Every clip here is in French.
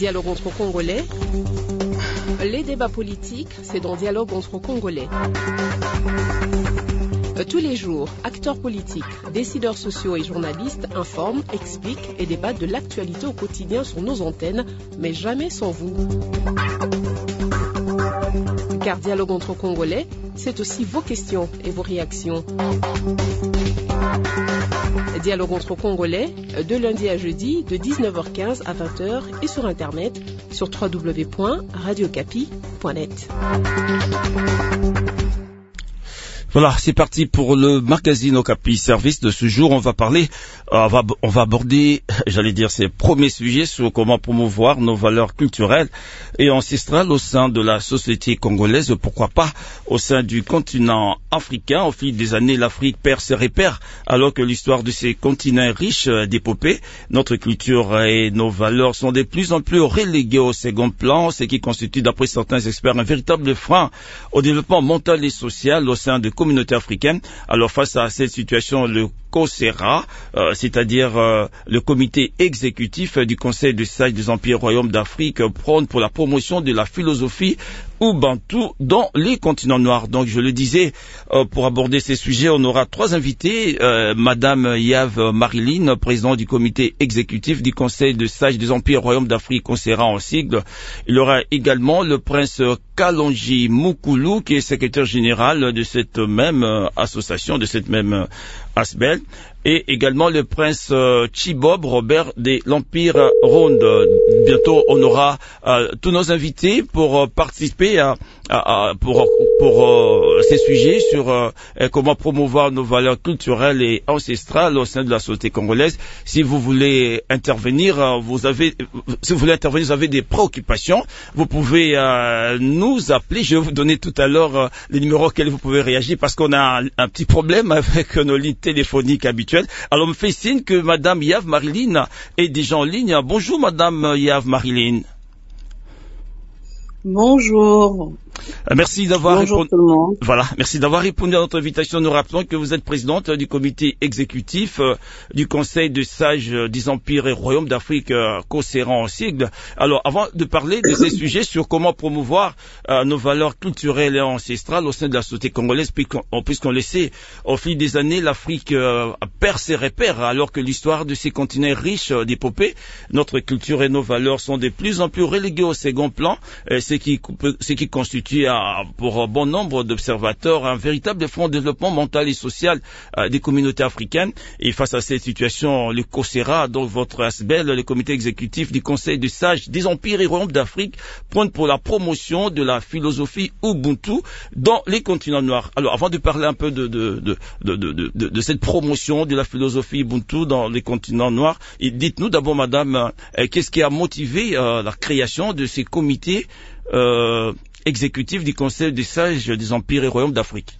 Dialogue entre Congolais. Les débats politiques, c'est dans Dialogue entre Congolais. Tous les jours, acteurs politiques, décideurs sociaux et journalistes informent, expliquent et débattent de l'actualité au quotidien sur nos antennes, mais jamais sans vous. Car Dialogue entre Congolais, c'est aussi vos questions et vos réactions. Dialogue entre Congolais, de lundi à jeudi, de 19h15 à 20h et sur Internet, sur www.radiocapi.net. Voilà, c'est parti pour le magazine Okapi Service de ce jour. On va parler, on va aborder, j'allais dire, ces premiers sujets sur comment promouvoir nos valeurs culturelles et ancestrales au sein de la société congolaise, pourquoi pas au sein du continent africain. Au fil des années, l'Afrique perd ses repères, alors que l'histoire de ces continents est riche d'épopées. Notre culture et nos valeurs sont de plus en plus reléguées au second plan, ce qui constitue, d'après certains experts, un véritable frein au développement mental et social au sein de communauté africaine. Alors face à cette situation, le COSERA, c'est-à-dire le comité exécutif du Conseil des sages des empires royaumes d'Afrique, prône pour la promotion de la philosophie Ubuntu dans les continents noirs. Donc je le disais, pour aborder ces sujets, on aura trois invités. Madame Yav Marilyn, présidente du comité exécutif du Conseil des sages des empires royaumes d'Afrique, COSERA en sigle. Il y aura également le prince Kalonji Mukulu, qui est secrétaire général de cette même association, de cette même ASBEL, et également le prince Chibob Robert de l'Empire Ronde. Bientôt, on aura tous nos invités pour participer pour ces sujets sur comment promouvoir nos valeurs culturelles et ancestrales au sein de la société congolaise. Si vous voulez intervenir, vous avez des préoccupations, vous pouvez nous appeler. Je vais vous donner tout à l'heure les numéros auxquels vous pouvez réagir, parce qu'on a un petit problème avec nos lignes téléphoniques habituelles. Alors, on me fait signe que Madame Yav Marilyn est déjà en ligne. Bonjour Madame Yav Marilyn. Bonjour. Merci d'avoir répondu. Tout le monde. Voilà, merci d'avoir répondu à notre invitation. Nous rappelons que vous êtes présidente du comité exécutif du Conseil des sages des empires et royaumes d'Afrique, COSERA en sigle. Alors, avant de parler de ces sujets sur comment promouvoir nos valeurs culturelles et ancestrales au sein de la société congolaise, puisqu'on le sait, au fil des années, l'Afrique perd ses repères, alors que l'histoire de ces continents est riche d'épopées. Notre culture et nos valeurs sont de plus en plus reléguées au second plan, ce qui constitue pour bon nombre d'observateurs un véritable fonds de développement mental et social des communautés africaines. Et face à cette situation, le COSERA, donc votre ASBEL, le comité exécutif du Conseil des sages des empires et royaumes d'Afrique, prône pour la promotion de la philosophie Ubuntu dans les continents noirs. Alors, avant de parler un peu de cette promotion de la philosophie Ubuntu dans les continents noirs, dites-nous d'abord, madame, qu'est-ce qui a motivé la création de ces comités exécutif du Conseil des sages des empires et royaumes d'Afrique?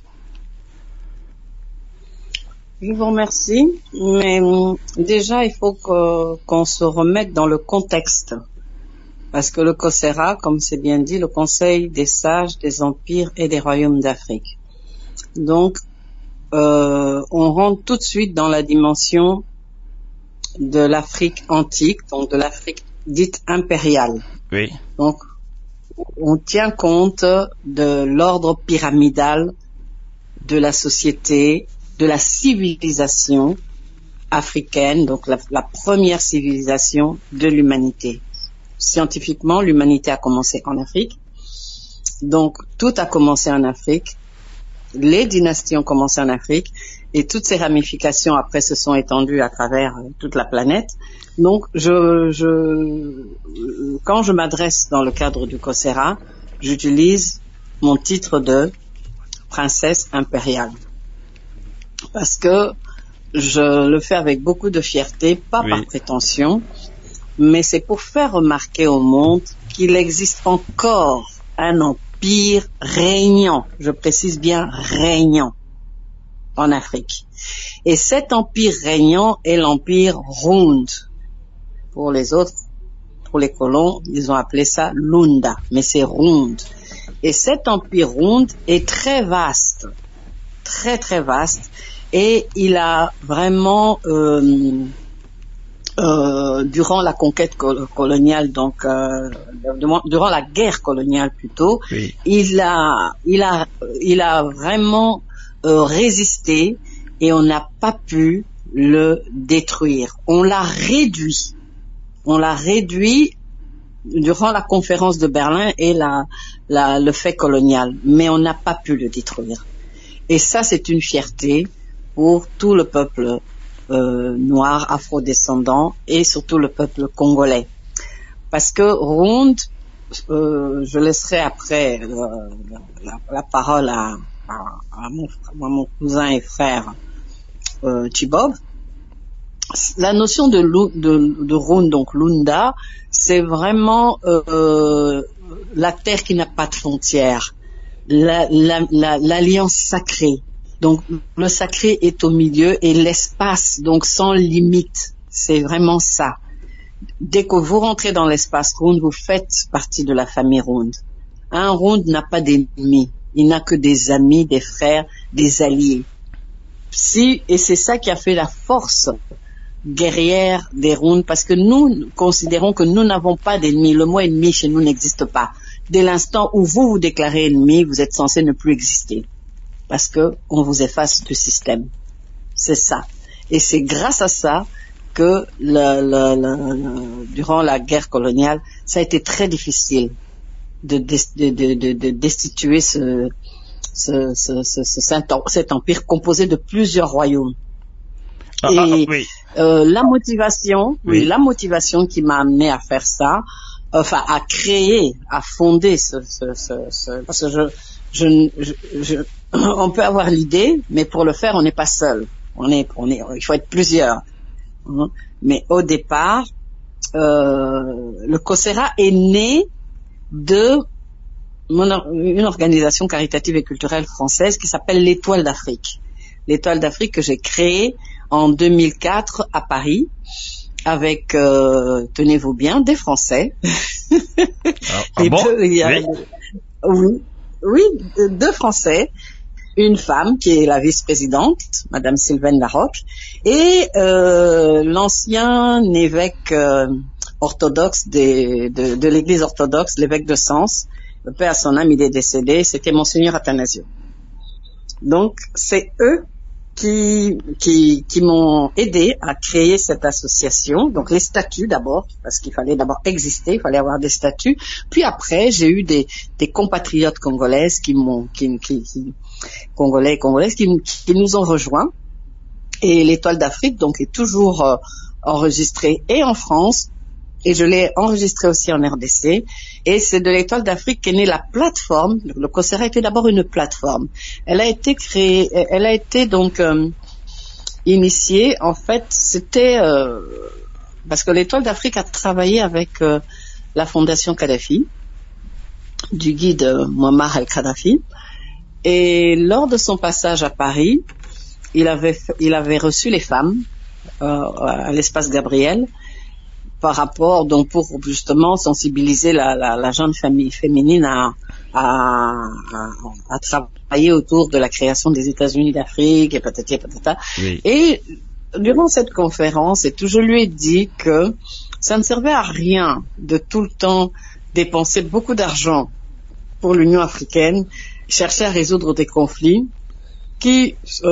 Je vous remercie, mais déjà il faut qu'on se remette dans le contexte, parce que le COSERA, comme c'est bien dit, le Conseil des sages des empires et des royaumes d'Afrique. Donc on rentre tout de suite dans la dimension de l'Afrique antique, donc de l'Afrique dite impériale. Oui. Donc on tient compte de l'ordre pyramidal de la société, de la civilisation africaine, donc la première civilisation de l'humanité. Scientifiquement, l'humanité a commencé en Afrique. Donc, tout a commencé en Afrique. Les dynasties ont commencé en Afrique. Et toutes ces ramifications, après, se sont étendues à travers toute la planète. Donc, quand je m'adresse dans le cadre du COSERA, j'utilise mon titre de princesse impériale. Parce que je le fais avec beaucoup de fierté, pas par prétention, mais c'est pour faire remarquer au monde qu'il existe encore un empire régnant, je précise bien régnant, en Afrique. Et cet empire régnant est l'empire Rund. Pour les autres, pour les colons, ils ont appelé ça Lunda, mais c'est Rund. Et cet empire Rund est très vaste, très très vaste, et il a vraiment durant la conquête coloniale, donc durant la guerre coloniale plutôt, Oui. il a vraiment résisté et on n'a pas pu le détruire. On l'a réduit durant la conférence de Berlin et le fait colonial, mais on n'a pas pu le détruire. Et ça, c'est une fierté pour tout le peuple noir, afrodescendant et surtout le peuple congolais. Parce que Rund, je laisserai après la parole à mon cousin et frère Chibob. La notion de Rund, donc Lunda, c'est vraiment la terre qui n'a pas de frontières, l'alliance sacrée. Donc le sacré est au milieu et l'espace, donc sans limite. C'est vraiment ça. Dès que vous rentrez dans l'espace Rund, vous faites partie de la famille Rund. Un Rund n'a pas d'ennemis, il n'a que des amis, des frères, des alliés. Et c'est ça qui a fait la force guerrière des Rund, parce que nous considérons que nous n'avons pas d'ennemis. Le mot ennemi chez nous n'existe pas. Dès l'instant où vous vous déclarez ennemi, vous êtes censé ne plus exister, parce que on vous efface du système. C'est ça. Et c'est grâce à ça que durant la guerre coloniale, ça a été très difficile de destituer cet empire composé de plusieurs royaumes. Oui. La motivation qui m'a amené à faire ça, enfin à créer, à fonder parce que on peut avoir l'idée, mais pour le faire, on n'est pas seul. Il faut être plusieurs. Mais au départ, le COSERA est né de une organisation caritative et culturelle française qui s'appelle l'Étoile d'Afrique. L'Étoile d'Afrique que j'ai créée en 2004 à Paris avec, tenez-vous bien, des Français. Oui, deux Français, une femme qui est la vice-présidente, Madame Sylvaine Larocque, et l'ancien évêque orthodoxe de l'Église orthodoxe, l'évêque de Sens. Le paix à son âme, il est décédé, c'était Monseigneur Athanasio. Donc, c'est eux qui m'ont aidé à créer cette association. Donc les statuts d'abord, parce qu'il fallait d'abord exister, il fallait avoir des statuts. Puis après, j'ai eu des compatriotes congolaises qui nous ont rejoints. Et l'Étoile d'Afrique, donc, est toujours enregistrée et en France, et je l'ai enregistrée aussi en RDC. Et c'est de l'Étoile d'Afrique qu'est née la plateforme. Le COSERA était d'abord une plateforme. Elle a été créée, elle a été donc initiée. En fait, c'était parce que l'Étoile d'Afrique a travaillé avec la Fondation Kadhafi, du guide Muammar el-Kadhafi. Et lors de son passage à Paris, il avait reçu les femmes à l'espace Gabriel, par rapport, donc, pour justement sensibiliser la jeune famille féminine à travailler autour de la création des États-Unis d'Afrique et patati et patata. Oui. Et durant cette conférence, je lui ai dit que ça ne servait à rien de tout le temps dépenser beaucoup d'argent pour l'Union africaine, chercher à résoudre des conflits qui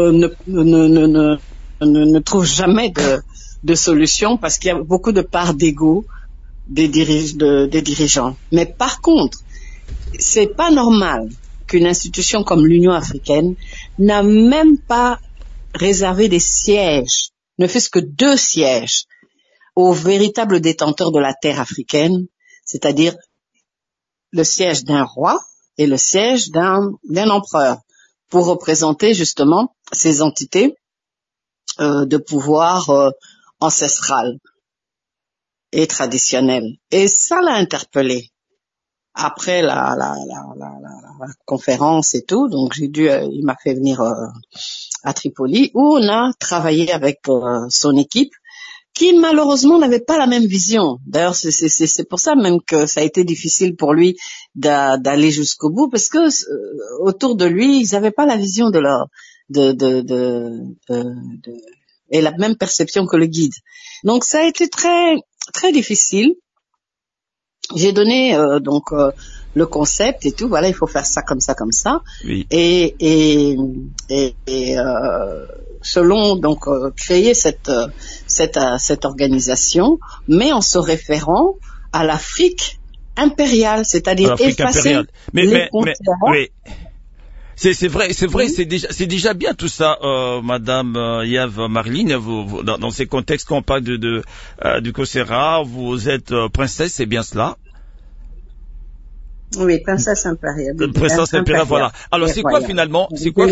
ne trouvent jamais de solution, parce qu'il y a beaucoup de part d'ego des dirigeants. Mais par contre, c'est pas normal qu'une institution comme l'Union africaine n'a même pas réservé des sièges, ne fût-ce que 2 sièges, aux véritables détenteurs de la terre africaine, c'est-à-dire le siège d'un roi et le siège d'un empereur, pour représenter justement ces entités de pouvoir ancestral et traditionnel. Et ça l'a interpellé. Après la conférence et tout, donc il m'a fait venir à Tripoli, où on a travaillé avec son équipe, qui malheureusement n'avait pas la même vision. D'ailleurs, c'est pour ça même que ça a été difficile pour lui d'aller jusqu'au bout, parce que autour de lui, ils n'avaient pas la vision de ait la même perception que le guide. Donc ça a été très très difficile. J'ai donné le concept et tout. Voilà, il faut faire ça comme ça comme ça. Oui. Et selon donc créer cette organisation, mais en se référant à l'Afrique impériale, c'est-à-dire effacer les frontières. Oui. C'est vrai, c'est déjà bien tout ça, Madame Yves Marilyn. Vous, dans ces contextes qu'on parle du COSERA, vous êtes princesse, c'est bien cela? Oui, princesse impériale. Princesse impériale, voilà. Alors c'est quoi finalement,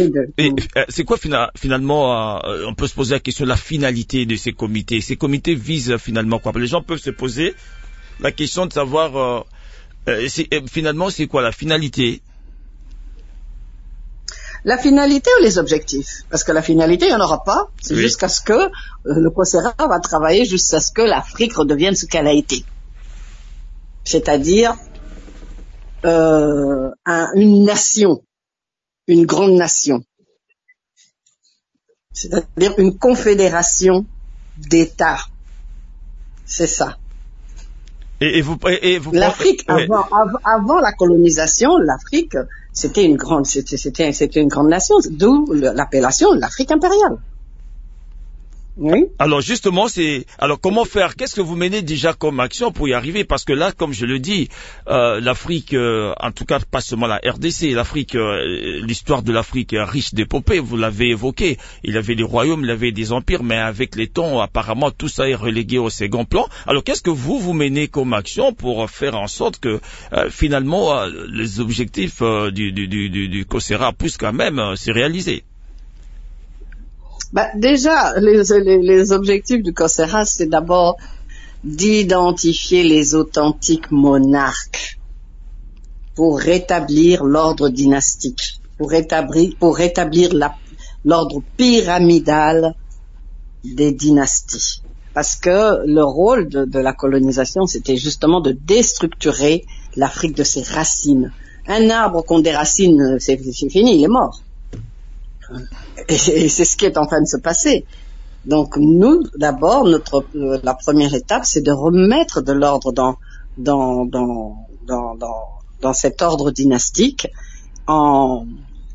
finalement, on peut se poser la question de la finalité de ces comités. Ces comités visent finalement quoi? Les gens peuvent se poser la question de savoir finalement c'est quoi la finalité? La finalité ou les objectifs? Parce que la finalité, il n'y en aura pas. C'est jusqu'à ce que le COSERA va travailler jusqu'à ce que l'Afrique redevienne ce qu'elle a été. C'est-à-dire une nation, une grande nation. C'est-à-dire une confédération d'États. C'est ça. Et vous l'Afrique, avant la colonisation, l'Afrique, c'était une grande nation, d'où l'appellation l'Afrique impériale. Oui. Alors justement, comment faire? Qu'est-ce que vous menez déjà comme action pour y arriver? Parce que là, comme je le dis, l'Afrique, en tout cas pas seulement la RDC, l'Afrique, l'histoire de l'Afrique est riche d'épopées. Vous l'avez évoqué. Il y avait des royaumes, il y avait des empires, mais avec les temps, apparemment, tout ça est relégué au second plan. Alors qu'est-ce que vous menez comme action pour faire en sorte que finalement les objectifs du COSERA puissent quand même se réaliser? Déjà, les objectifs du COSERA, c'est d'abord d'identifier les authentiques monarques pour rétablir l'ordre dynastique, pour rétablir l'ordre pyramidal des dynasties. Parce que le rôle de la colonisation, c'était justement de déstructurer l'Afrique de ses racines. Un arbre qu'on déracine, c'est fini, il est mort. Et c'est ce qui est en train de se passer. Donc nous, d'abord, la première étape, c'est de remettre de l'ordre dans cet ordre dynastique en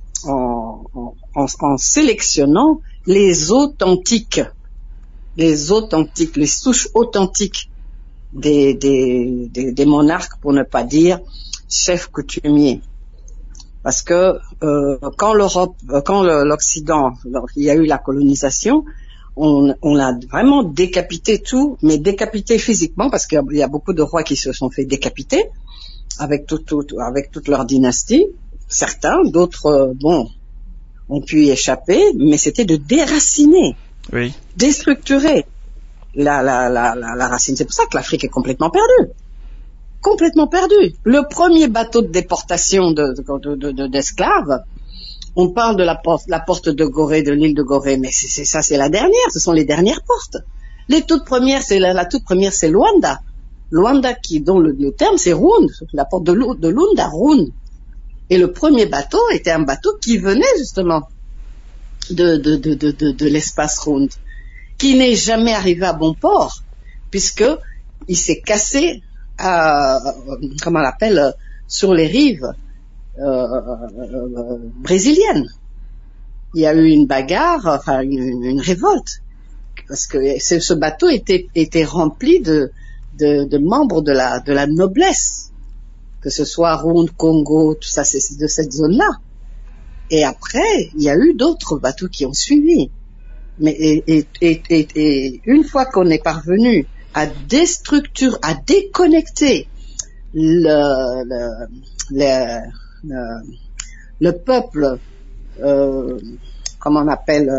sélectionnant les souches authentiques des monarques, pour ne pas dire chefs coutumiers. Parce que quand l'Occident, il y a eu la colonisation, on a vraiment décapité tout, mais décapité physiquement, parce qu'il y a beaucoup de rois qui se sont fait décapiter avec toute leur dynastie. Certains, d'autres, ont pu y échapper, mais c'était de déraciner, déstructurer la racine. C'est pour ça que l'Afrique est complètement perdue. Complètement perdu. Le premier bateau de déportation d'esclaves, on parle de la porte de Gorée, de l'île de Gorée, mais c'est la dernière, ce sont les dernières portes. La toute première, c'est Luanda. Luanda dont le terme c'est Round, la porte de Luanda, Round. Et le premier bateau était un bateau qui venait justement de l'espace Round, qui n'est jamais arrivé à bon port, puisque il s'est cassé comment on l'appelle, sur les rives brésiliennes. Il y a eu une bagarre, enfin une révolte, parce que ce bateau était rempli de membres de la noblesse, que ce soit Rwanda, Congo, tout ça, c'est de cette zone-là. Et après, il y a eu d'autres bateaux qui ont suivi. Mais et une fois qu'on est parvenu à déconnecter le peuple, comment on appelle,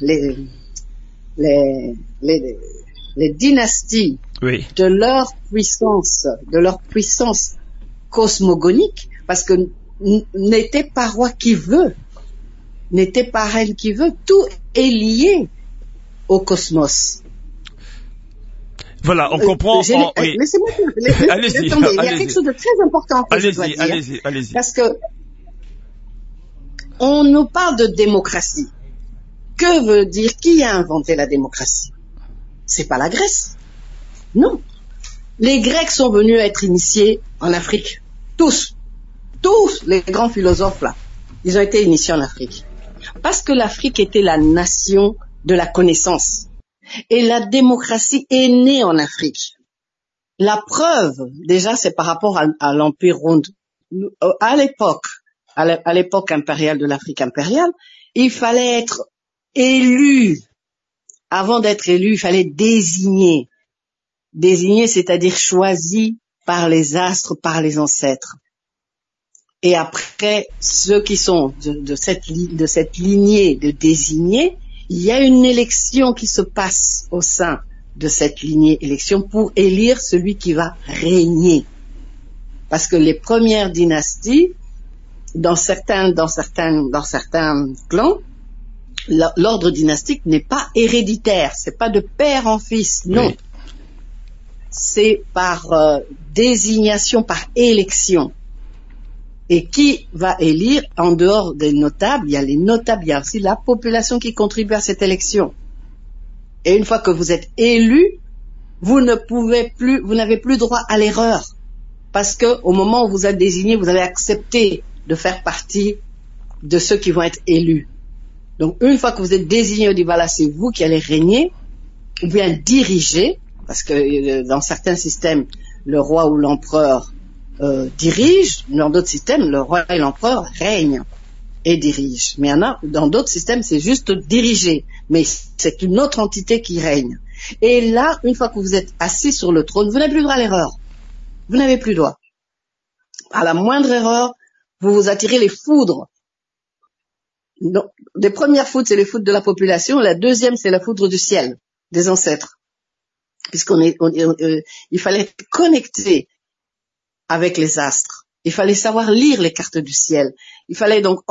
les dynasties, de leur puissance cosmogonique, parce que n'était pas roi qui veut, n'était pas reine qui veut, tout est lié au cosmos. Voilà, on comprend. Laissez-moi allez-y, il y a quelque chose de très important que je dois dire. Allez-y. Parce que on nous parle de démocratie. qui a inventé la démocratie? C'est pas la Grèce. Non. Les Grecs sont venus être initiés en Afrique. Tous les grands philosophes là, ils ont été initiés en Afrique. Parce que l'Afrique était la nation de la connaissance. Et la démocratie est née en Afrique. La preuve, déjà, c'est par rapport à l'Empire Round. À l'époque impériale de l'Afrique impériale, il fallait être élu. Avant d'être élu, il fallait désigner. Désigner, c'est-à-dire choisi par les astres, par les ancêtres. Et après, ceux qui sont de cette lignée de désignés, il y a une élection qui se passe au sein de cette lignée élection pour élire celui qui va régner. Parce que les premières dynasties, dans certains clans, l'ordre dynastique n'est pas héréditaire, c'est pas de père en fils, non. Oui. C'est par désignation, par élection. Et qui va élire, en dehors des notables, il y a les notables, il y a aussi la population qui contribue à cette élection. Et une fois que vous êtes élu, vous n'avez plus droit à l'erreur. Parce que au moment où vous êtes désigné, vous avez accepté de faire partie de ceux qui vont être élus. Donc, une fois que vous êtes désigné, on dit voilà, c'est vous qui allez régner, ou bien diriger, parce que dans certains systèmes, le roi ou l'empereur dirige, dans d'autres systèmes, le roi et l'empereur règnent et dirigent. Mais dans d'autres systèmes, c'est juste diriger, mais c'est une autre entité qui règne. Et là, une fois que vous êtes assis sur le trône, vous n'avez plus droit à l'erreur. Vous n'avez plus droit. À la moindre erreur, vous vous attirez les foudres. Donc, les premières foudres, c'est les foudres de la population. La deuxième, c'est la foudre du ciel, des ancêtres. Il fallait être connecté avec les astres. Il fallait savoir lire les cartes du ciel. Il fallait donc,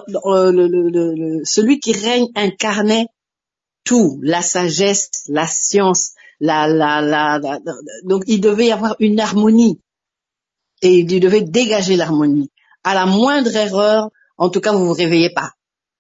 celui qui règne incarnait tout, la sagesse, la science, donc il devait y avoir une harmonie. Et il devait dégager l'harmonie. À la moindre erreur, en tout cas, vous vous réveillez pas.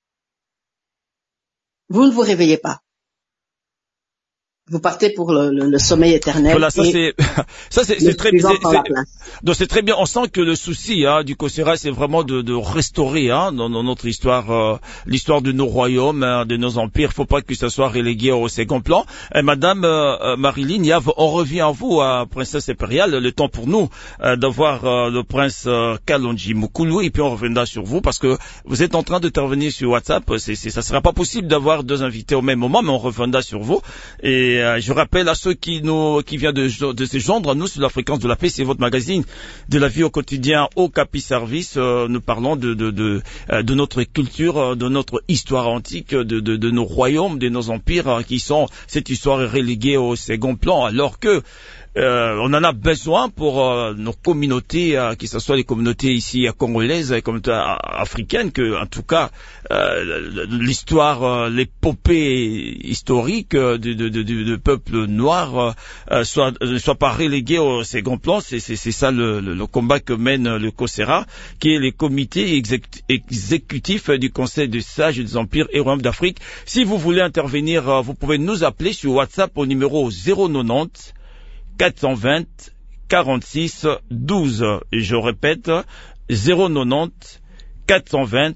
Vous ne vous réveillez pas. Vous partez pour le sommeil éternel. Voilà, ça c'est très bien. Donc c'est très bien. On sent que le souci du COSERA, c'est vraiment de restaurer dans notre histoire, l'histoire de nos royaumes, de nos empires. Faut pas que ça soit relégué au second plan. Et Madame Marilyn Yav, on revient à vous, princesse impériale. Le temps pour nous d'avoir le prince Kalonji Mukulu, et puis on reviendra sur vous parce que vous êtes en train d'intervenir sur WhatsApp. Ça sera pas possible d'avoir deux invités au même moment, mais on reviendra sur vous. Et je rappelle à ceux qui viennent de se joindre à nous sur la fréquence de la paix, c'est votre magazine de la vie au quotidien au Capi Service. Nous parlons de notre culture, de notre histoire antique, de nos royaumes, de nos empires qui sont cette histoire est reléguée au second plan, alors que on en a besoin pour nos communautés, que ce soit les communautés ici congolaises, les communautés africaines, que en tout cas l'histoire, l'épopée historique de peuple noir ne soit pas reléguée au second plan. C'est ça le combat que mène le COSERA, qui est les comités exécutifs du Conseil des sages des empires et royaumes d'Afrique. Si vous voulez intervenir, vous pouvez nous appeler sur WhatsApp au numéro 090 420 46 12. Et je répète, 090 420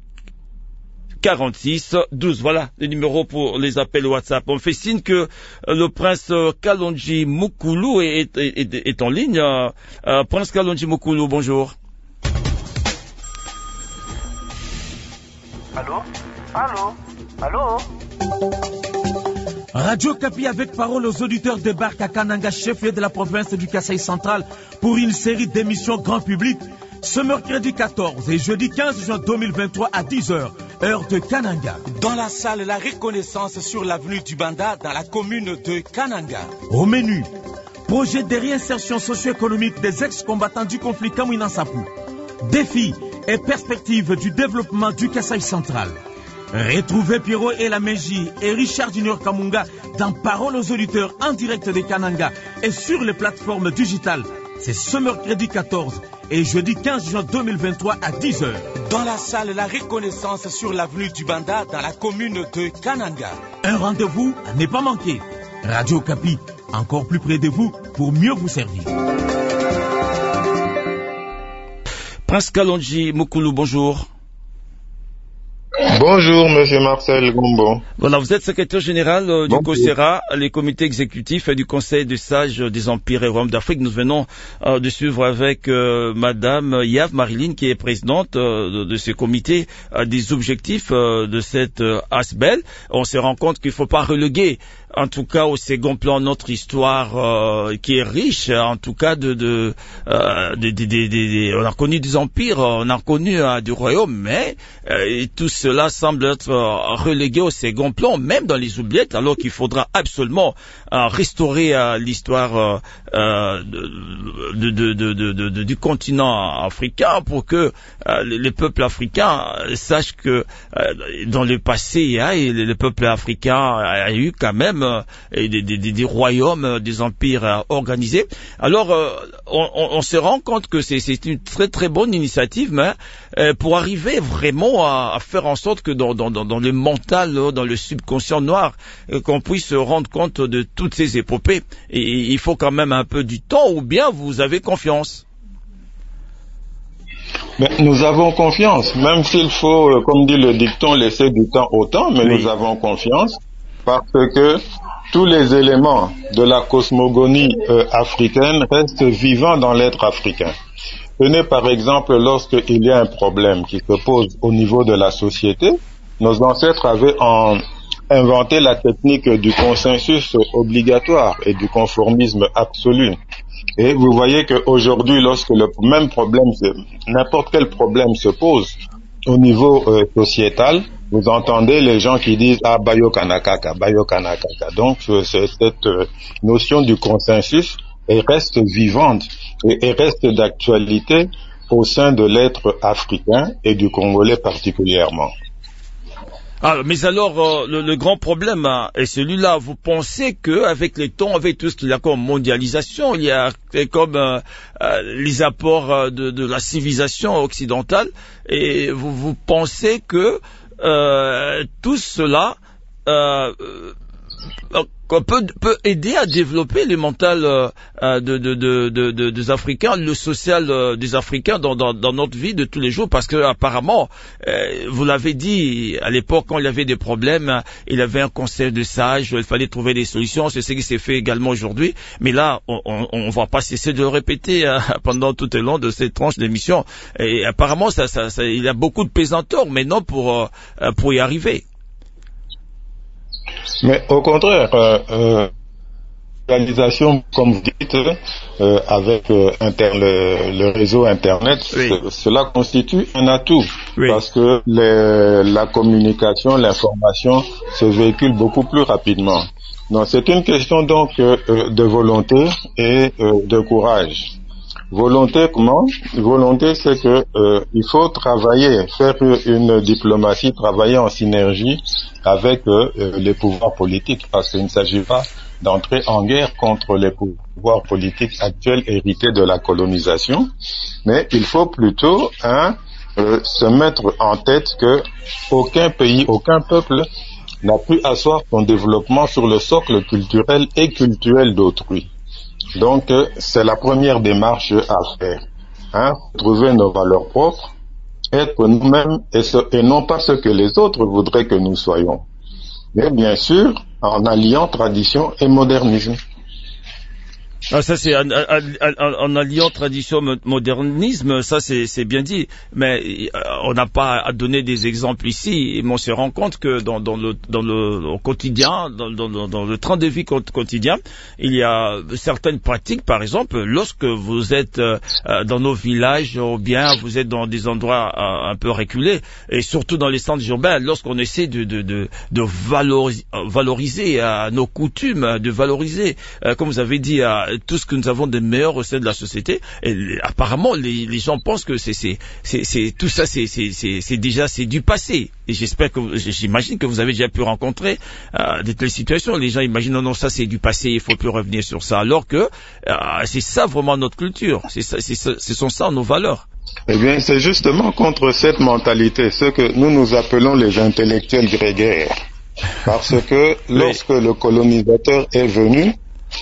46 12. Voilà le numéro pour les appels WhatsApp. On fait signe que le prince Kalonji Mukulu est en ligne. Prince Kalonji Mukulu, bonjour. Allô. Radio Kapi avec parole aux auditeurs débarque à Kananga, chef-lieu de la province du Kasaï central, pour une série d'émissions grand public ce mercredi 14 et jeudi 15 juin 2023 à 10h, heure de Kananga. Dans la salle, la reconnaissance sur l'avenue du Banda dans la commune de Kananga. Au menu, projet de réinsertion socio-économique des ex-combattants du conflit Kamouina-Sapou. Défis et perspectives du développement du Kasaï central. Retrouvez Pierrot et la Meji et Richard Junior Kamunga dans Parole aux auditeurs en direct de Kananga et sur les plateformes digitales c'est ce mercredi 14 et jeudi 15 juin 2023 à 10h. Dans la salle La Reconnaissance sur l'avenue du Banda dans la commune de Kananga. Un rendez-vous à ne pas manquer. Radio Okapi, encore plus près de vous pour mieux vous servir. Prince Kalonji Mukulu, bonjour. Bonjour, monsieur Marcel Gombo. Voilà, vous êtes secrétaire général du COSERA, les comités exécutifs et du Conseil des sages des empires et royaumes d'Afrique. Nous venons de suivre avec madame Yav Marilyn, qui est présidente de ce comité, des objectifs de cette ASBEL. On se rend compte qu'il ne faut pas reléguer, en tout cas au second plan, notre histoire qui est riche, en tout cas on a connu des empires, on a connu du royaume, mais tout cela semble être relégué au second plan, même dans les oubliettes, alors qu'il faudra absolument restaurer l'histoire du continent africain pour que les peuples africains sachent que dans le passé, le peuple africain a eu quand même des royaumes, des empires organisés. Alors, on se rend compte que c'est une très très bonne initiative, mais pour arriver vraiment à faire en sorte que dans le mental, dans le subconscient noir, qu'on puisse se rendre compte de toutes ces épopées, et il faut quand même un peu du temps, ou bien vous avez confiance? Mais nous avons confiance, même s'il faut, comme dit le dicton, laisser du temps au temps, mais oui. Nous avons confiance parce que tous les éléments de la cosmogonie africaine restent vivants dans l'être africain. Tenez par exemple, lorsqu'il y a un problème qui se pose au niveau de la société, nos ancêtres avaient inventé la technique du consensus obligatoire et du conformisme absolu. Et vous voyez qu'aujourd'hui, lorsque le même problème, n'importe quel problème se pose au niveau sociétal, vous entendez les gens qui disent « Ah, Bayo Kanakaka, Bayo Kanakaka ». Donc, cette notion du consensus reste vivante et reste d'actualité au sein de l'être africain et du Congolais particulièrement. Ah, mais alors, le grand problème est celui-là. Vous pensez que avec le temps, avec tout ce qu'il y a comme mondialisation, il y a comme les apports de la civilisation occidentale, et vous pensez que tout cela peut aider à développer le mental des Africains, le social des Africains dans notre vie de tous les jours, parce que apparemment, vous l'avez dit, à l'époque quand il y avait des problèmes, il y avait un conseil de sages, il fallait trouver des solutions, c'est ce qui s'est fait également aujourd'hui, mais là on va pas cesser de le répéter pendant tout le long de cette tranche d'émission, et apparemment il y a beaucoup de pesanteurs maintenant pour y arriver. Mais au contraire, réalisation, comme vous dites, avec le réseau Internet, oui. Cela constitue un atout, oui. Parce que la communication, l'information se véhicule beaucoup plus rapidement. Donc c'est une question donc de volonté et de courage. Volonté comment? Volonté, c'est que il faut travailler, faire une diplomatie, travailler en synergie avec les pouvoirs politiques, parce qu'il ne s'agit pas d'entrer en guerre contre les pouvoirs politiques actuels hérités de la colonisation, mais il faut plutôt se mettre en tête que aucun pays, aucun peuple n'a pu asseoir son développement sur le socle culturel et cultuel d'autrui. Donc, c'est la première démarche à faire. Trouver nos valeurs propres, être nous-mêmes et non pas ce que les autres voudraient que nous soyons. Mais bien sûr, en alliant tradition et modernisme. Ah, ça c'est en alliant tradition modernisme, ça c'est bien dit, mais on n'a pas à donner des exemples ici, mais on se rend compte que dans le quotidien, dans le train de vie quotidien, il y a certaines pratiques, par exemple, lorsque vous êtes dans nos villages, ou bien vous êtes dans des endroits un peu reculés, et surtout dans les centres urbains, lorsqu'on essaie de valoriser nos coutumes, de valoriser, comme vous avez dit, tout ce que nous avons de meilleur au sein de la société. Et apparemment, les gens pensent que tout ça, c'est du passé. Et j'imagine que vous avez déjà pu rencontrer des telles situations. Les gens imaginent non, ça c'est du passé, il faut plus revenir sur ça. Alors que c'est ça vraiment notre culture. Ce sont ça nos valeurs. Eh bien, c'est justement contre cette mentalité, ce que nous appelons les intellectuels grégaires. Parce que lorsque le colonisateur est venu,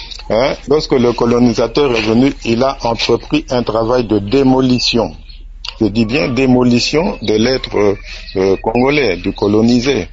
il a entrepris un travail de démolition. Je dis bien démolition de l'être congolais, du colonisé.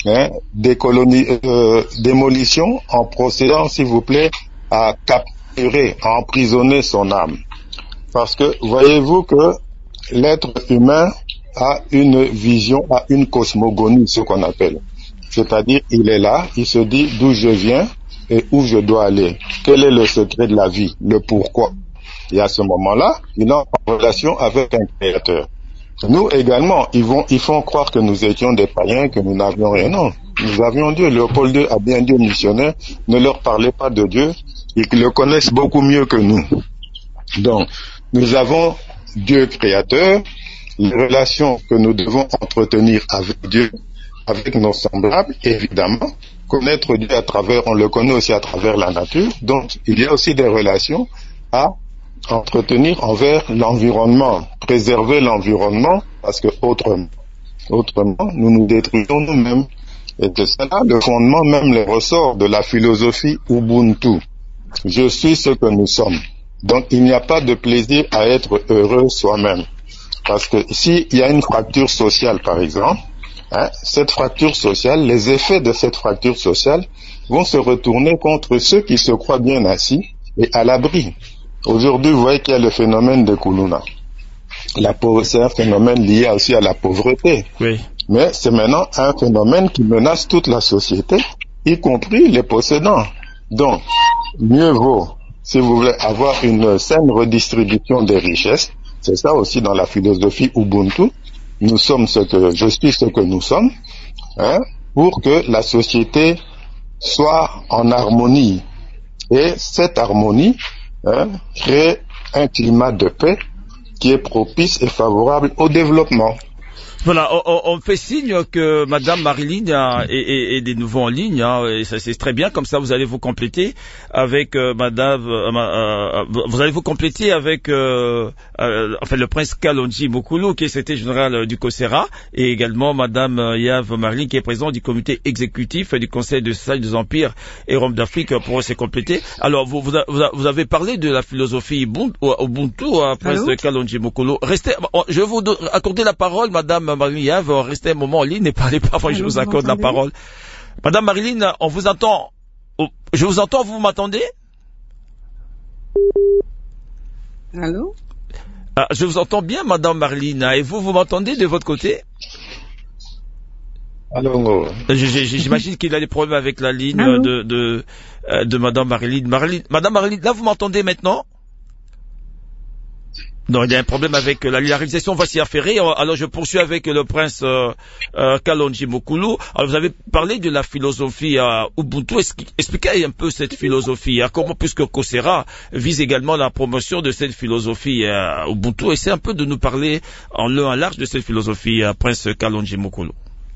Démolition en procédant, s'il vous plaît, à capturer, à emprisonner son âme. Parce que voyez-vous que l'être humain a une vision, a une cosmogonie, ce qu'on appelle. C'est-à-dire, il est là, il se dit d'où je viens et où je dois aller. Quel est le secret de la vie, le pourquoi. Et à ce moment-là, il est en relation avec un créateur. Nous également, ils font croire que nous étions des païens, que nous n'avions rien. Non, nous avions Dieu. Léopold II a bien dit aux missionnaires, ne leur parlez pas de Dieu, ils le connaissent beaucoup mieux que nous. Donc, nous avons Dieu créateur, les relations que nous devons entretenir avec Dieu, avec nos semblables, évidemment. Connaître Dieu on le connaît aussi à travers la nature. Donc, il y a aussi des relations à entretenir envers l'environnement, préserver l'environnement, parce que autrement, nous nous détruisons nous-mêmes. Et de cela, le fondement, même les ressorts de la philosophie Ubuntu. Je suis ce que nous sommes. Donc, il n'y a pas de plaisir à être heureux soi-même. Parce que s'il y a une fracture sociale, par exemple, cette fracture sociale, les effets de cette fracture sociale vont se retourner contre ceux qui se croient bien assis et à l'abri. Aujourd'hui, vous voyez qu'il y a le phénomène de Kuluna. C'est un phénomène lié aussi à la pauvreté. Oui. Mais c'est maintenant un phénomène qui menace toute la société, y compris les possédants. Donc, mieux vaut, si vous voulez, avoir une saine redistribution des richesses. C'est ça aussi dans la philosophie Ubuntu. Je suis ce que nous sommes, pour que la société soit en harmonie. Et cette harmonie crée un climat de paix qui est propice et favorable au développement. Voilà, on fait signe que Madame Marilyn est de nouveau en ligne, et ça c'est très bien. Comme ça, vous allez vous compléter avec le prince Kalonji Mokolo, qui est secrétaire général du COSERA, et également Madame Yave Marilyn, qui est présidente du comité exécutif du Conseil de sages des empires et Roms d'Afrique, pour se compléter. Alors, vous avez parlé de la philosophie Ubuntu, prince Kalonji Mokolo. Je vais vous accorder la parole, Madame Marilyn, restez un moment en ligne, ne parlez pas avant que je vous accorde la parole. Madame Marilyn, on vous entend. Je vous entends, vous m'entendez? Allô? Je vous entends bien, Madame Marilyn, et vous m'entendez de votre côté? Allô. J'imagine qu'il a des problèmes avec la ligne de Madame Marilyn. Madame Marilyn, là vous m'entendez maintenant? Non, il y a un problème avec la réalisation va s'y affairer. Alors je poursuis avec le prince Kalonji Mokolo. Alors vous avez parlé de la philosophie Ubuntu. Expliquez un peu cette philosophie. Comment, puisque COSERA vise également la promotion de cette philosophie Ubuntu. Essayez un peu de nous parler en long et en large de cette philosophie, prince Kalonji Mokolo.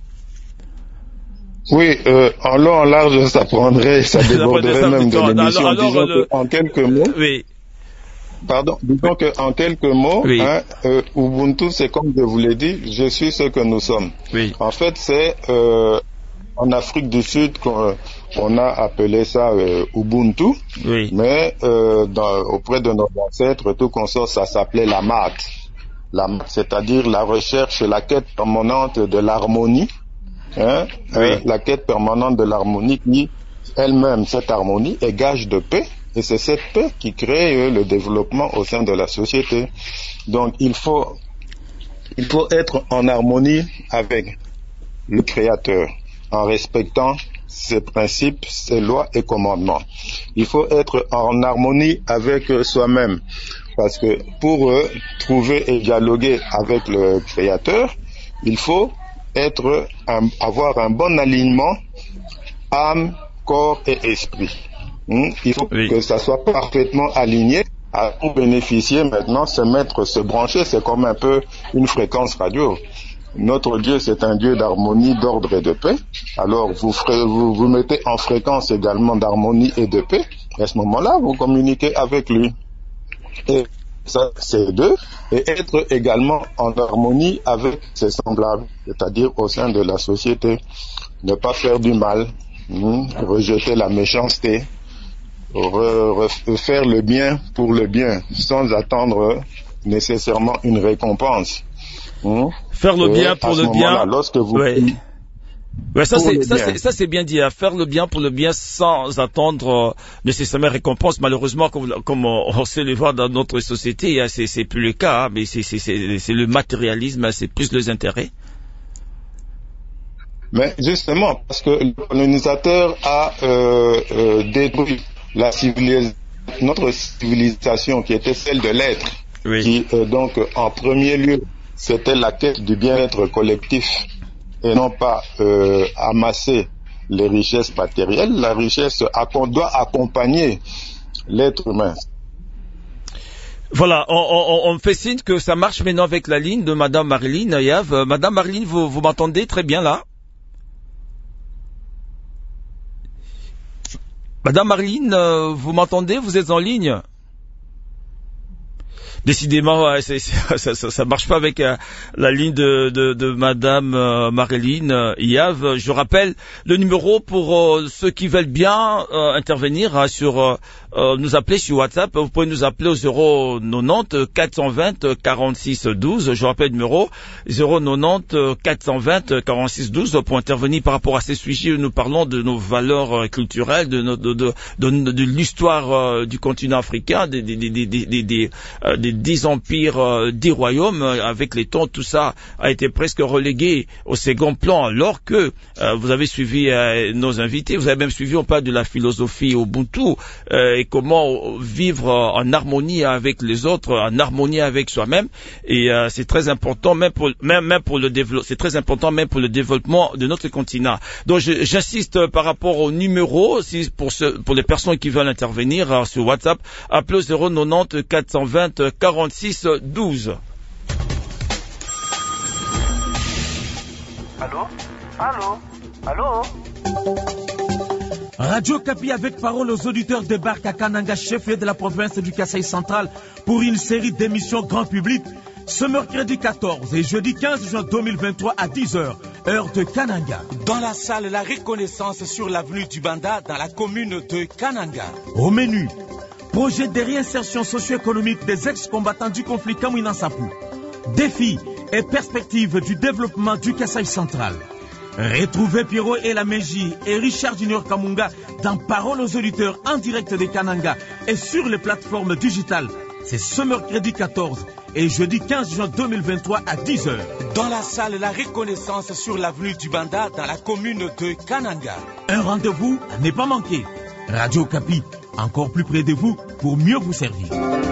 Oui, en long, en large, ça déborderait même de l'émission. Disons en quelques mots. Oui. Pardon, disons qu'en quelques mots, oui. Ubuntu, c'est comme je vous l'ai dit, je suis ce que nous sommes. Oui. En fait, c'est en Afrique du Sud qu'on a appelé ça Ubuntu, oui. Mais auprès de nos ancêtres, tout consort, ça s'appelait la mat, c'est-à-dire la recherche, la quête permanente de l'harmonie, oui. La quête permanente de l'harmonie qui, elle-même, cette harmonie, est gage de paix. Et c'est cette paix qui crée le développement au sein de la société. Donc il faut être en harmonie avec le Créateur, en respectant ses principes, ses lois et commandements. Il faut être en harmonie avec soi-même, parce que pour trouver et dialoguer avec le Créateur, il faut avoir un bon alignement âme, corps et esprit. Il faut que ça soit parfaitement aligné. Pour bénéficier maintenant, se brancher, c'est comme un peu une fréquence radio. Notre Dieu, c'est un Dieu d'harmonie, d'ordre et de paix. Alors, vous mettez en fréquence également d'harmonie et de paix. Et à ce moment-là, vous communiquez avec lui. Et ça, c'est deux. Et être également en harmonie avec ses semblables, c'est-à-dire au sein de la société. Ne pas faire du mal, rejeter la méchanceté, faire le bien pour le bien, sans attendre nécessairement une récompense. Faire le bien pour le bien. Lorsque vous... ça c'est bien dit. Faire le bien pour le bien sans attendre nécessairement récompense. Malheureusement, comme on sait le voir dans notre société, c'est plus le cas. Mais c'est le matérialisme, c'est plus les intérêts. Mais justement, parce que le colonisateur a détruit notre civilisation qui était celle de l'être, qui donc en premier lieu c'était la quête du bien-être collectif et non pas amasser les richesses matérielles. La richesse doit accompagner l'être humain. Voilà, on fait signe que ça marche maintenant avec la ligne de Madame Marilyn Yav. Madame Marilyn, vous m'entendez très bien là? Madame Marilyn, vous m'entendez? Vous êtes en ligne? Décidément, ça marche pas avec la ligne de Madame Marilyn Yav. Je rappelle le numéro pour ceux qui veulent bien intervenir nous appeler sur WhatsApp. Vous pouvez nous appeler au 090 420 46 12. Je rappelle le numéro 090 420 46 12 pour intervenir par rapport à ces sujets où nous parlons de nos valeurs culturelles, de l'histoire du continent africain, des 10 empires, 10 royaumes. Avec les temps, tout ça a été presque relégué au second plan, alors que vous avez suivi nos invités, vous avez même suivi, on parle de la philosophie Ubuntu, et comment vivre en harmonie avec les autres, en harmonie avec soi-même, et c'est très important même pour le développement, c'est très important même pour le développement de notre continent. Donc j'insiste par rapport au numéro, pour les personnes qui veulent intervenir sur WhatsApp, appelez au 090 420 46 12. Allô Radio Kapi avec parole aux auditeurs débarque à Kananga, chef-lieu de la province du Kasaï central, pour une série d'émissions grand public ce mercredi 14 et jeudi 15 juin 2023 à 10h, heure de Kananga. Dans la salle, la reconnaissance sur l'avenue du Banda dans la commune de Kananga. Au menu, projet de réinsertion socio-économique des ex-combattants du conflit Kamwina-Nsapou. Défis et perspectives du développement du Kasaï central. Retrouvez Pierrot et la Meji et Richard Junior Kamunga dans Parole aux auditeurs en direct de Kananga et sur les plateformes digitales. C'est ce mercredi 14 et jeudi 15 juin 2023 à 10h. Dans la salle, la reconnaissance sur l'avenue du Banda dans la commune de Kananga. Un rendez-vous à ne pas manquer. Radio Kapi, encore plus près de vous pour mieux vous servir.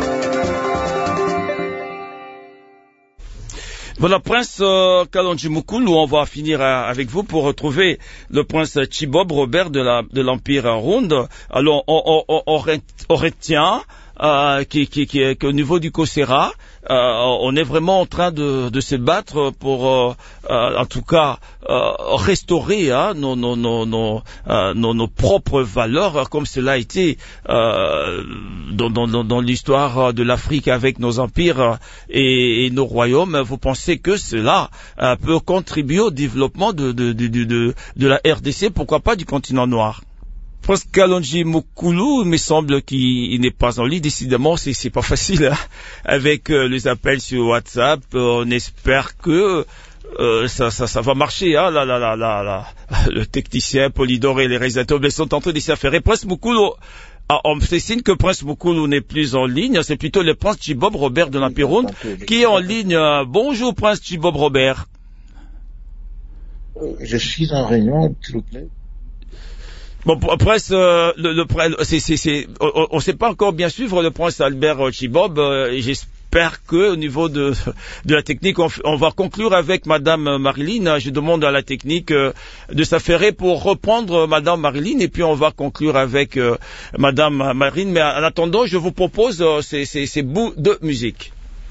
Voilà, Prince Kalonji Mukulu, on va finir avec vous pour retrouver le Prince Chibob Robert de l'Empire Ronde. Alors, on retient qu'au niveau du Kosera, on est vraiment en train de se battre pour, en tout cas, restaurer nos propres valeurs, comme cela a été dans l'histoire de l'Afrique avec nos empires et nos royaumes. Vous pensez que cela peut contribuer au développement de la RDC, pourquoi pas du continent noir? Prince Kalonji Mukulu, il me semble qu'il n'est pas en ligne. Décidément, c'est pas facile, hein. Avec les appels sur WhatsApp, on espère que ça va marcher, hein. Le technicien Polydor et les réalisateurs sont en train de s'y faire. Prince Mukulu, on fait signe que Prince Mukulu n'est plus en ligne. C'est plutôt le Prince Chibob Robert de l'Empire Ronde qui est en ligne. Bonjour Prince Chibob Robert. Je suis en réunion, s'il vous plaît. Bon, Prince, on ne sait pas encore bien suivre le Prince Albert Chibob. j'espère que au niveau de la technique, on va conclure avec Madame Marilyn. Je demande à la technique de s'affairer pour reprendre Madame Marilyn et puis on va conclure avec Madame Marilyn. Mais en attendant, je vous propose ces bouts de musique.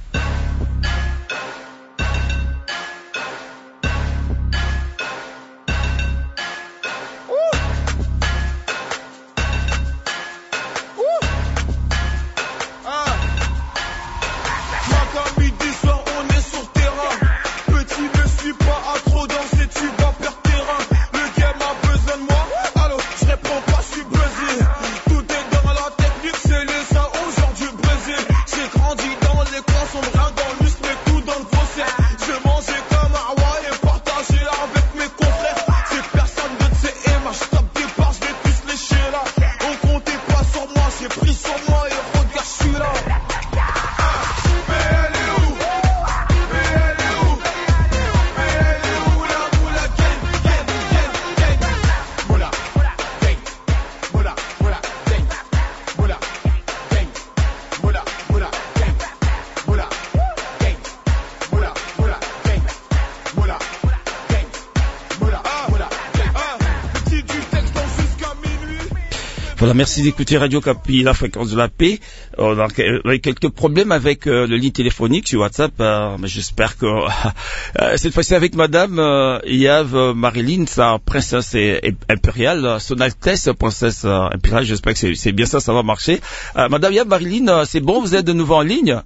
Voilà, merci d'écouter Radio Kapi, la fréquence de la paix. On a quelques problèmes avec le ligne téléphonique sur WhatsApp, mais j'espère que cette fois-ci avec Madame Yave Marilyn, sa princesse impériale, son Altesse princesse impériale, j'espère que c'est bien ça va marcher. Madame Yave Marilyn, c'est bon, vous êtes de nouveau en ligne?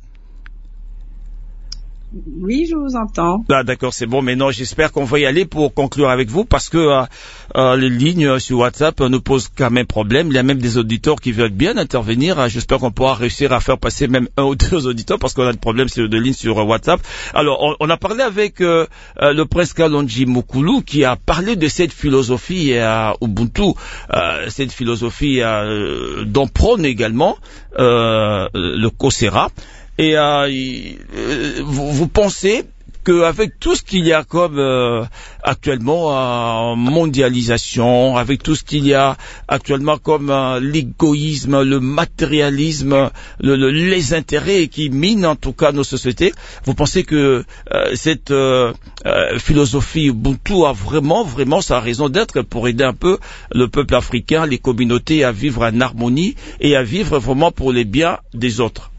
Oui, je vous entends. Ah, d'accord, c'est bon. Mais non, j'espère qu'on va y aller pour conclure avec vous parce que les lignes sur WhatsApp nous posent quand même problème. Il y a même des auditeurs qui veulent bien intervenir. J'espère qu'on pourra réussir à faire passer même un ou deux auditeurs parce qu'on a des problèmes de lignes sur WhatsApp. Alors, on a parlé avec le prince Kalonji Mukulu qui a parlé de cette philosophie Ubuntu, cette philosophie dont prône également le Kosera. Et vous pensez qu'avec tout ce qu'il y a comme actuellement en mondialisation, avec tout ce qu'il y a actuellement comme l'égoïsme, le matérialisme, les intérêts qui minent en tout cas nos sociétés, vous pensez que cette philosophie Ubuntu a vraiment sa raison d'être pour aider un peu le peuple africain, les communautés à vivre en harmonie et à vivre vraiment pour les biens des autres?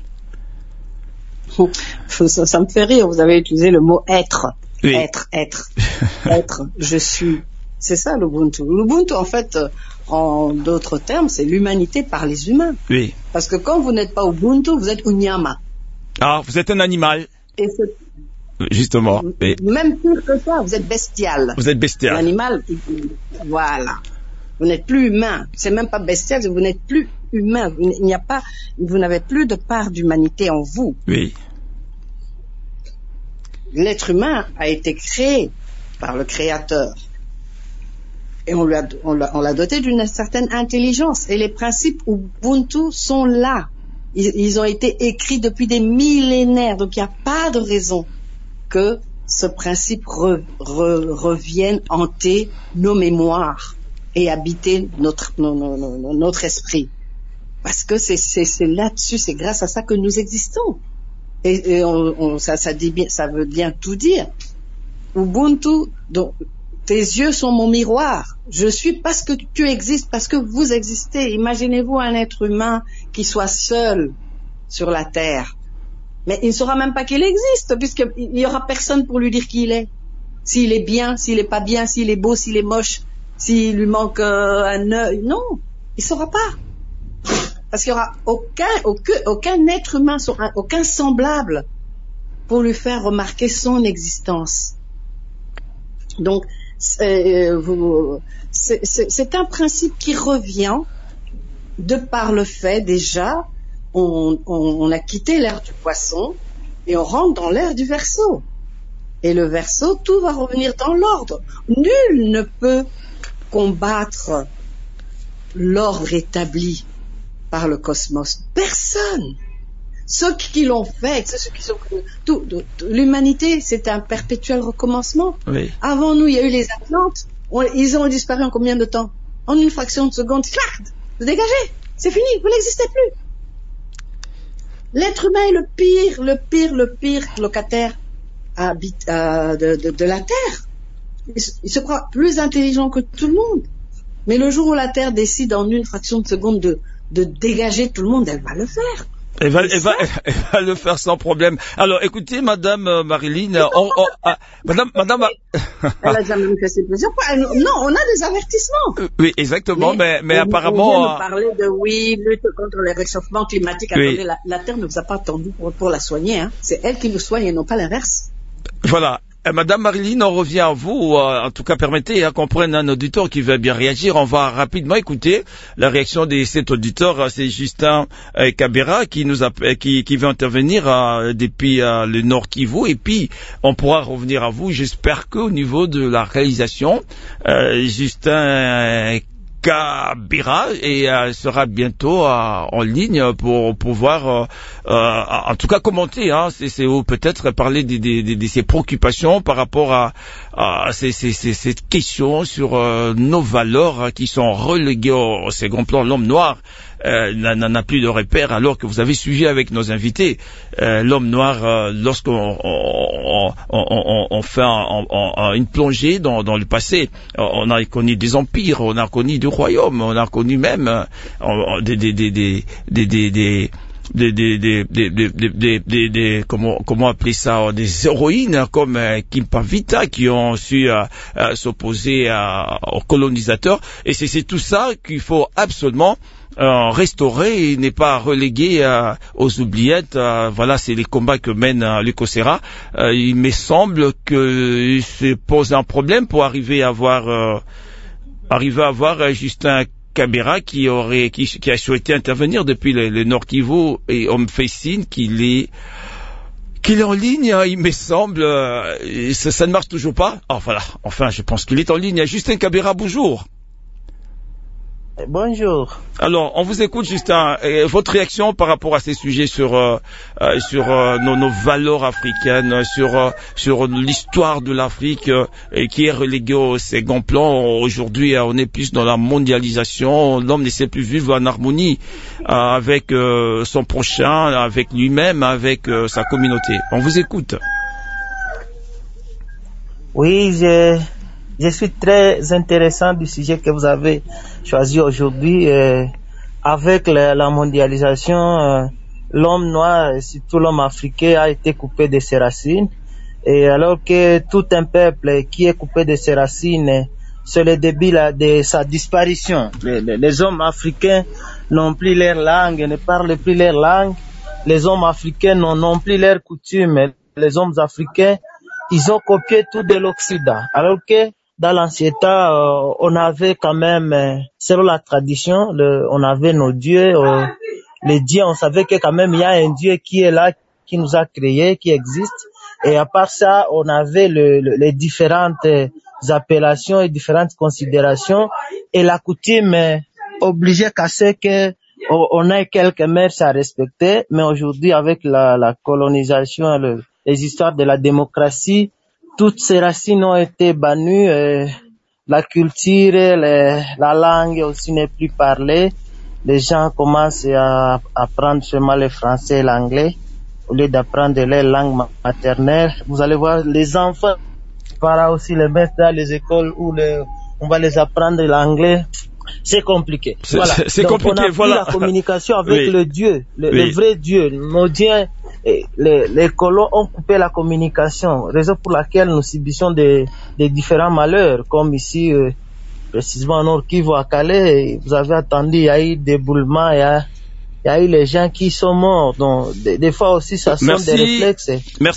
Ça me fait rire, vous avez utilisé le mot être. Oui. Être, je suis. C'est ça l'Ubuntu. L'Ubuntu, en fait, en d'autres termes, c'est l'humanité par les humains. Oui. Parce que quand vous n'êtes pas Ubuntu, vous êtes Unyama. Ah, vous êtes un animal. Et justement. Oui. Même plus que ça, vous êtes bestial. Vous êtes bestial. L'animal, voilà. Vous n'êtes plus humain. C'est même pas bestial, vous n'êtes plus humain. Vous n'avez plus de part d'humanité en vous. Oui. L'être humain a été créé par le Créateur. Et on l'a doté d'une certaine intelligence. Et les principes Ubuntu sont là. Ils ont été écrits depuis des millénaires. Donc il n'y a pas de raison que ce principe revienne hanter nos mémoires et habiter notre esprit. Parce que c'est là-dessus, c'est grâce à ça que nous existons. Et ça veut bien tout dire. Ubuntu, donc, tes yeux sont mon miroir. Je suis parce que tu existes, parce que vous existez. Imaginez-vous un être humain qui soit seul sur la terre. Mais il ne saura même pas qu'il existe, puisqu'il n'y aura personne pour lui dire qui il est. S'il est bien, s'il est pas bien, s'il est beau, s'il est moche, s'il lui manque un œil. Non, il ne saura pas. Parce qu'il n'y aura aucun être humain, aucun semblable pour lui faire remarquer son existence. Donc, c'est un principe qui revient de par le fait, déjà, on a quitté l'ère du poisson et on rentre dans l'ère du Verseau. Et le Verseau, tout va revenir dans l'ordre. Nul ne peut combattre l'ordre établi par le cosmos. Personne. Ceux qui l'ont fait, ceux qui sont l'humanité, c'est un perpétuel recommencement. Oui. Avant nous, il y a eu les Atlantes. Ils ont disparu en combien de temps? En une fraction de seconde. Clac, vous dégagez. C'est fini. Vous n'existez plus. L'être humain est le pire locataire de la Terre. Il se croit plus intelligent que tout le monde. Mais le jour où la Terre décide en une fraction de seconde de dégager tout le monde, elle va le faire. Elle va le faire sans problème. Alors, écoutez, Madame Marilyn, Madame. Elle a déjà manifesté plusieurs fois. Non, on a des avertissements. Oui, exactement, mais apparemment. On vient de parler de lutte contre le réchauffement climatique. Oui. Attendez, la Terre ne vous a pas attendu pour la soigner, hein. C'est elle qui vous soigne et non pas l'inverse. Voilà. Madame Marilyn, on revient à vous. En tout cas, permettez qu'on prenne un auditeur qui veut bien réagir. On va rapidement écouter la réaction de cet auditeur. C'est Justin Kabera qui veut intervenir depuis le Nord Kivu. Et puis, on pourra revenir à vous. J'espère qu'au niveau de la réalisation, Justin Kabera sera bientôt en ligne pour pouvoir en tout cas commenter, ou peut-être parler de ses préoccupations par rapport à cette question sur nos valeurs qui sont reléguées au second plan. L'homme noir n'a plus de repère, alors que vous avez suivi avec nos invités l'homme noir lorsqu'on fait une plongée dans le passé. On a connu des empires, on a connu des royaumes, on a connu même comment appeler ça, des héroïnes comme Kim Pavita qui ont su s'opposer aux colonisateurs, et c'est tout ça qu'il faut absolument restaurer et n'est pas relégué aux oubliettes. Voilà, c'est les combats que mène l'UCOSERA. Il me semble que se pose un problème pour arriver à avoir Justin Kabera qui a souhaité intervenir depuis le Nord Kivu, et on me fait signe qu'il est en ligne, il me semble. Ça ne marche toujours pas. Enfin, je pense qu'il est en ligne. Justin Kabera, bonjour. Bonjour. Alors, on vous écoute, Justin. Votre réaction par rapport à ces sujets sur nos valeurs africaines, sur l'histoire de l'Afrique qui est reléguée au second plan. Aujourd'hui, on est plus dans la mondialisation. L'homme ne sait plus vivre en harmonie avec son prochain, avec lui-même, avec sa communauté. On vous écoute. Oui, je suis très intéressant du sujet que vous avez choisi aujourd'hui. Avec la mondialisation, l'homme noir, surtout l'homme africain, a été coupé de ses racines. Et alors que tout un peuple qui est coupé de ses racines, c'est le début de sa disparition. Les hommes africains n'ont plus leur langue, ne parlent plus leur langue. Les hommes africains n'ont plus leurs coutumes. Les hommes africains, ils ont copié tout de l'Occident. Alors que dans l'ancien temps, on avait quand même, selon la tradition, on avait nos dieux. Les dieux, on savait que quand même il y a un Dieu qui est là, qui nous a créés, qui existe. Et à part ça, on avait les différentes appellations et différentes considérations. Et la coutume obligeait qu'à ce que on ait quelques mœurs à respecter. Mais aujourd'hui, avec la colonisation, les histoires de la démocratie, toutes ces racines ont été bannies, la culture, la langue aussi n'est plus parlée. Les gens commencent à apprendre seulement le français et l'anglais au lieu d'apprendre leur langue maternelle. Vous allez voir, les enfants, par aussi les mettre dans les écoles où on va les apprendre l'anglais. C'est compliqué. Voilà. C'est donc compliqué. On a voilà. la communication avec Oui. le Dieu, le Oui. vrai Dieu. Nos dieux, les colons ont coupé la communication, raison pour laquelle nous subissons des différents malheurs, comme ici, précisément au Nord Kivu à Calais. Vous avez entendu, il y a eu des éboulements, il y a eu les gens qui sont morts. Donc, des fois aussi, ça sont des réflexes.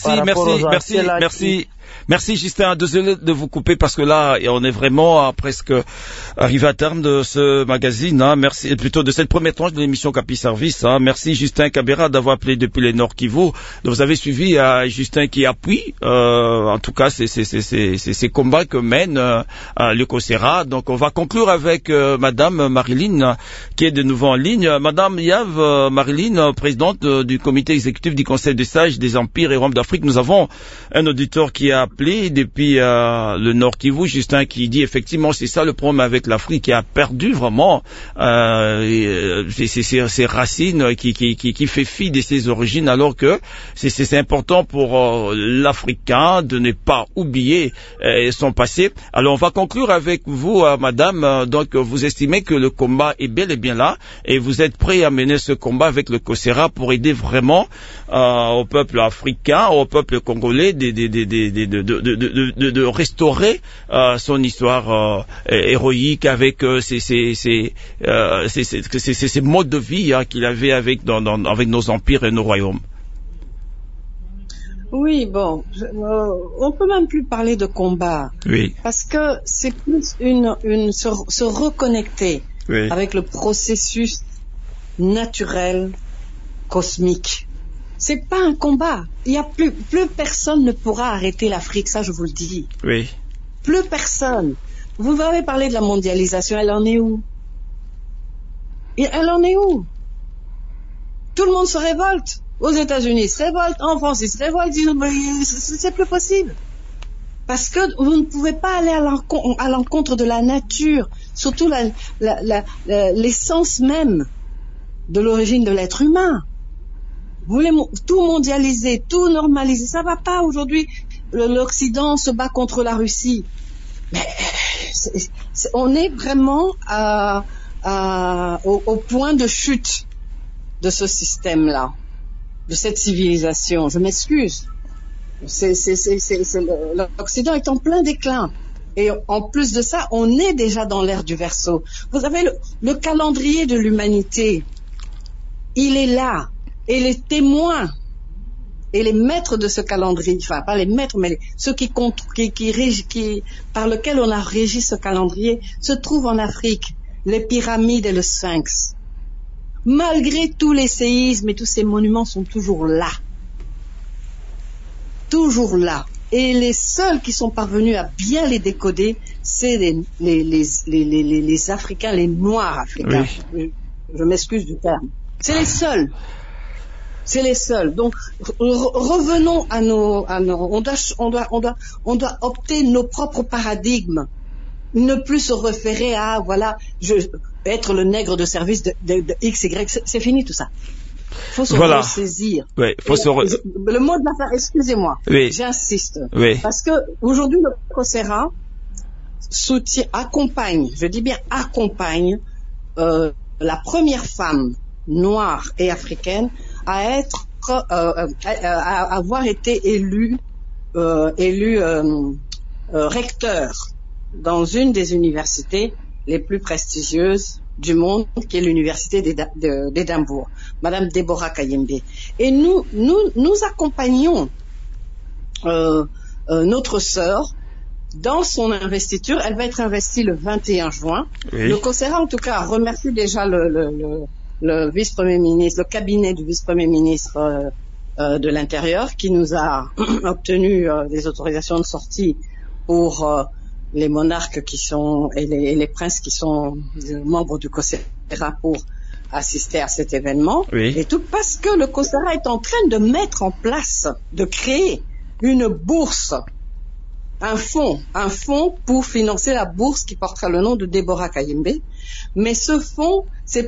Merci Justin, désolé de vous couper parce que là on est vraiment presque arrivé à terme de ce magazine, merci, plutôt de cette première tranche de l'émission Capi Service, merci Justin Kabera d'avoir appelé depuis les Nord Kivu. Vous avez suivi Justin qui appuie en tout cas ces combats que mène l'UCOSERA. Donc on va conclure avec Madame Marilyn qui est de nouveau en ligne. Madame Yave Marilyn, présidente du comité exécutif du Conseil des sages des empires et royaumes d'Afrique. Nous avons un auditeur qui a a appelé depuis le Nord Kivu, Justin, qui dit effectivement c'est ça le problème avec l'Afrique, qui a perdu vraiment ses racines, qui fait fi de ses origines, alors que c'est important pour l'Africain de ne pas oublier son passé. Alors on va conclure avec vous, madame. Donc vous estimez que le combat est bel et bien là, et vous êtes prêt à mener ce combat avec le COSERA pour aider vraiment au peuple africain, au peuple congolais de restaurer son histoire héroïque avec ces modes de vie qu'il avait avec nos empires et nos royaumes. Oui, bon, on peut même plus parler de combat, oui, parce que c'est plus se reconnecter, oui, avec le processus naturel, cosmique. C'est pas un combat. Il y a plus personne ne pourra arrêter l'Afrique, ça je vous le dis. Oui. Plus personne. Vous avez parlé de la mondialisation, elle en est où? Elle en est où? Tout le monde se révolte. Aux États-Unis, ils se révoltent. En France, ils se révoltent. C'est plus possible. Parce que vous ne pouvez pas aller à l'encontre de la nature, surtout l'essence même de l'origine de l'être humain. Vous voulez tout mondialiser, tout normaliser. Ça va pas aujourd'hui. L'Occident se bat contre la Russie. Mais on est vraiment au point de chute de ce système-là, de cette civilisation. Je m'excuse. L'Occident est en plein déclin. Et en plus de ça, on est déjà dans l'ère du Verseau. Vous avez le calendrier de l'humanité. Il est là. Et les témoins et les maîtres de ce calendrier, enfin pas les maîtres, mais ceux par lesquels on a régi ce calendrier, se trouvent en Afrique. Les pyramides et le Sphinx. Malgré tous les séismes et tous ces monuments sont toujours là. Toujours là. Et les seuls qui sont parvenus à bien les décoder, c'est les Africains, les Noirs africains. Oui. Je m'excuse du terme. C'est les seuls. C'est les seuls. Donc, revenons à on doit opter nos propres paradigmes. Ne plus se référer à, voilà, être le nègre de service de X, Y. C'est fini tout ça. Faut se ressaisir. Oui, le mot de l'affaire, excusez-moi. Oui. J'insiste. Oui. Parce que, aujourd'hui, le COSERA accompagne la première femme noire et africaine à avoir été élue recteur dans une des universités les plus prestigieuses du monde, qui est l'université d'Édimbourg, Madame Deborah Kayembe. Et nous accompagnons notre sœur dans son investiture. Elle va être investie le 21 juin. Oui. Le COSERA, en tout cas, remercie déjà le vice-premier ministre, le cabinet du vice-premier ministre de l'Intérieur, qui nous a obtenu des autorisations de sortie pour les monarques et les princes qui sont membres du COSERA pour assister à cet événement. Oui. Et tout parce que le COSERA est en train de mettre en place, de créer une bourse, un fonds pour financer la bourse qui portera le nom de Deborah Kayembe. Mais ce fonds,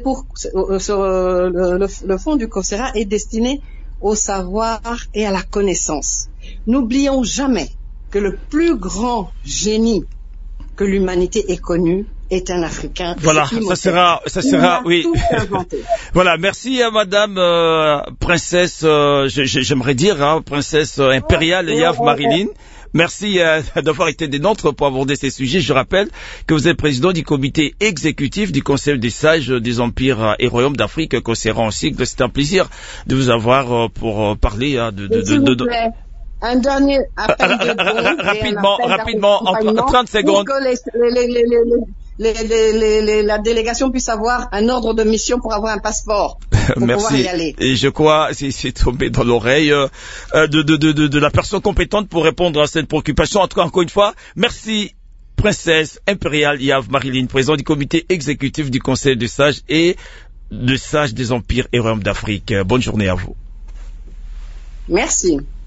le fonds du COSERA est destiné au savoir et à la connaissance. N'oublions jamais que le plus grand génie que l'humanité ait connu est un Africain. Voilà, ça sera, oui. Voilà, merci à Madame Princesse, j'aimerais dire, Princesse impériale Yav Marilyn. Merci d'avoir été des nôtres pour aborder ces sujets. Je rappelle que vous êtes président du comité exécutif du Conseil des sages des empires et royaumes d'Afrique, COSERA en sigle. C'est un plaisir de vous avoir pour parler de un dernier appel rapidement, en 30 secondes. Pour que la délégation puisse avoir un ordre de mission pour avoir un passeport. Pour pouvoir y aller. Et je crois, c'est tombé dans l'oreille de la personne compétente pour répondre à cette préoccupation. En tout cas, encore une fois, merci Princesse impériale Yav Marilyn, président du comité exécutif du Conseil des sages et de sages des empires et royaumes d'Afrique. Bonne journée à vous. Merci.